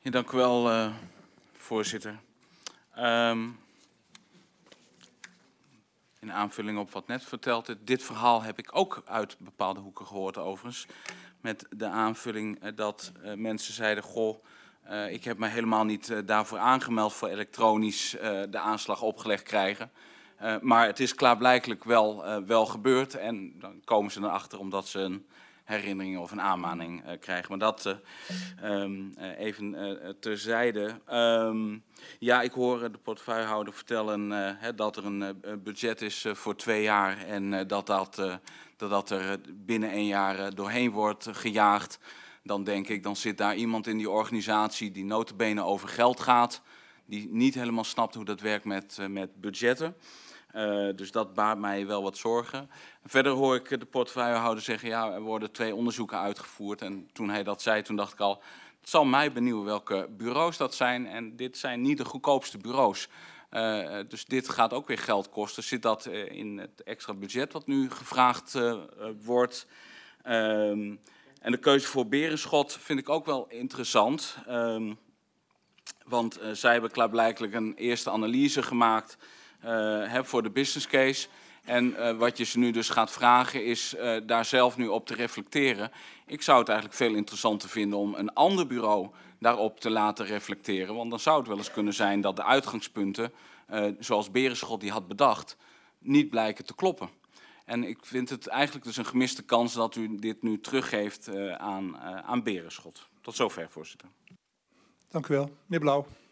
Ja, dank u wel, voorzitter. In aanvulling op wat net verteld is, dit verhaal heb ik ook uit bepaalde hoeken gehoord overigens. Met de aanvulling dat mensen zeiden, goh, ik heb me helemaal niet daarvoor aangemeld voor elektronisch de aanslag opgelegd krijgen. Maar het is klaarblijkelijk wel gebeurd en dan komen ze erachter omdat ze een herinnering of een aanmaning krijgen. Maar dat even terzijde. Ja, ik hoor de portefeuillehouder vertellen dat er een budget is voor 2 jaar en dat er binnen 1 jaar doorheen wordt gejaagd. Dan denk ik, dan zit daar iemand in die organisatie die nota bene over geld gaat, die niet helemaal snapt hoe dat werkt met budgetten. Dus dat baart mij wel wat zorgen. Verder hoor ik de portefeuillehouder zeggen, ja, er worden 2 onderzoeken uitgevoerd. En toen hij dat zei, toen dacht ik al, het zal mij benieuwen welke bureaus dat zijn. En dit zijn niet de goedkoopste bureaus. Dus dit gaat ook weer geld kosten. Zit dat in het extra budget wat nu gevraagd wordt? En de keuze voor Berenschot vind ik ook wel interessant. Want zij hebben klaarblijkelijk een eerste analyse gemaakt voor de business case. En wat je ze nu dus gaat vragen is daar zelf nu op te reflecteren. Ik zou het eigenlijk veel interessanter vinden om een ander bureau daarop te laten reflecteren. Want dan zou het wel eens kunnen zijn dat de uitgangspunten, zoals Berenschot die had bedacht, niet blijken te kloppen. En ik vind het eigenlijk dus een gemiste kans dat u dit nu teruggeeft aan Berenschot. Tot zover, voorzitter. Dank u wel. Meneer Blauw.